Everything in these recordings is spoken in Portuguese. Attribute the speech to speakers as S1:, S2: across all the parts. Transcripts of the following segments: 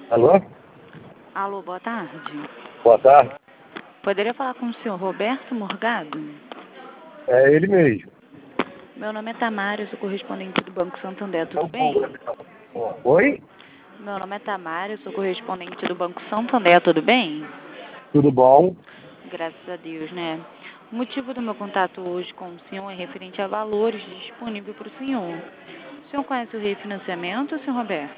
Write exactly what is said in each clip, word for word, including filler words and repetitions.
S1: Alô?
S2: Alô, boa tarde.
S1: Boa tarde.
S2: Poderia falar com o senhor Roberto Morgado?
S1: É ele mesmo.
S2: Meu nome é Tamara, eu sou correspondente do Banco Santander, tudo bem?
S1: Oi?
S2: Meu nome é Tamara, eu sou correspondente do Banco Santander, tudo bem?
S1: Tudo bom?
S2: Graças a Deus, né? O motivo do meu contato hoje com o senhor é referente a valores disponíveis para o senhor. O senhor conhece o refinanciamento, senhor Roberto?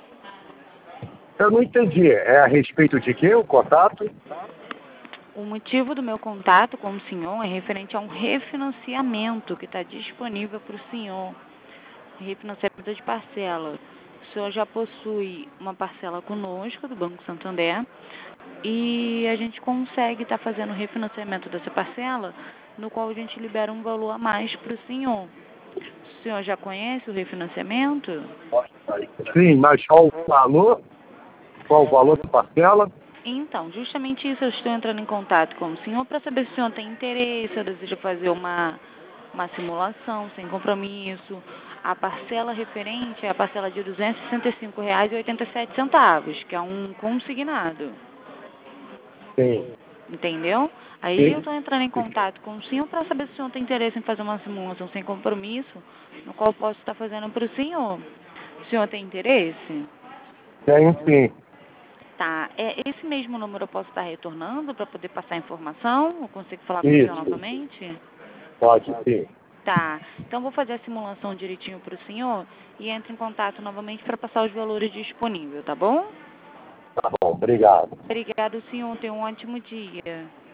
S1: Eu não entendi. É a respeito de quê? O contato?
S2: O motivo do meu contato com o senhor é referente a um refinanciamento que está disponível para o senhor. Refinanciamento de parcela. O senhor já possui uma parcela conosco, do Banco Santander, e a gente consegue estar fazendo o refinanciamento dessa parcela, no qual a gente libera um valor a mais para o senhor. O senhor já conhece o refinanciamento?
S1: Sim, mas qual o valor? Qual o valor da parcela?
S2: Então, justamente isso eu estou entrando em contato com o senhor para saber se o senhor tem interesse, ou deseja fazer uma, uma simulação sem compromisso. A parcela referente é a parcela de duzentos e sessenta e cinco reais e oitenta e sete centavos, que é um consignado.
S1: Sim.
S2: Entendeu? Aí eu
S1: Sim.
S2: estou entrando em contato com o senhor para saber se o senhor tem interesse em fazer uma simulação sem compromisso, no qual eu posso estar fazendo para o senhor. O senhor tem interesse?
S1: Tenho sim.
S2: Tá. É, esse mesmo número eu posso estar retornando para poder passar a informação? Eu consigo falar com o senhor
S1: Isso.
S2: novamente?
S1: Pode sim.
S2: Tá. Então vou fazer a simulação direitinho para o senhor e entro em contato novamente para passar os valores disponíveis, tá bom?
S1: Tá bom, obrigado.
S2: Obrigado, senhor. Tenha um ótimo dia.